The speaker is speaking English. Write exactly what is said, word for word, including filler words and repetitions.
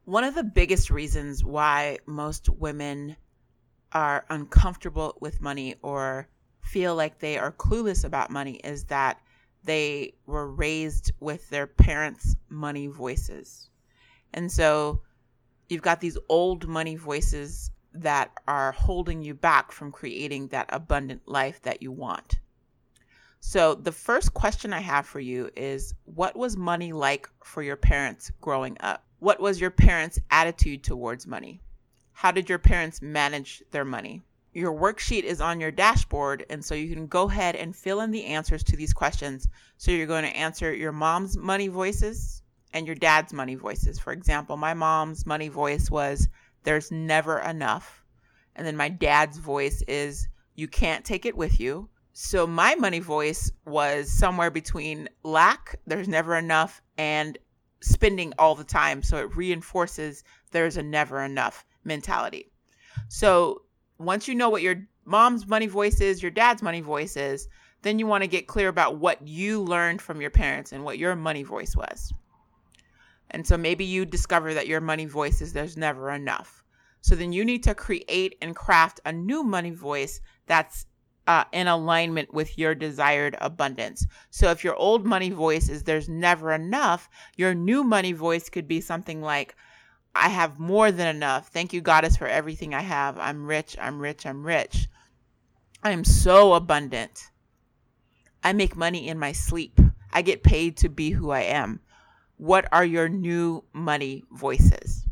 One of the biggest reasons why most women are uncomfortable with money or feel like they are clueless about money is that they were raised with their parents' money voices. And so you've got these old money voices that are holding you back from creating that abundant life that you want. So the first question I have for you is, what was money like for your parents growing up? What was your parents' attitude towards money? How did your parents manage their money? Your worksheet is on your dashboard, and so you can go ahead and fill in the answers to these questions. So you're going to answer your mom's money voices and your dad's money voices. For example, my mom's money voice was, there's never enough. And then my dad's voice is, you can't take it with you. So my money voice was somewhere between lack, there's never enough, and spending all the time. So it reinforces there's a never enough mentality. So once you know what your mom's money voice is, your dad's money voice is, then you want to get clear about what you learned from your parents and what your money voice was. And so maybe you discover that your money voice is there's never enough. So then you need to create and craft a new money voice that's Uh, in alignment with your desired abundance. So if your old money voice is there's never enough, your new money voice could be something like, I have more than enough. Thank you, Goddess, for everything I have. I'm rich, I'm rich, I'm rich. I am so abundant. I make money in my sleep. I get paid to be who I am. What are your new money voices?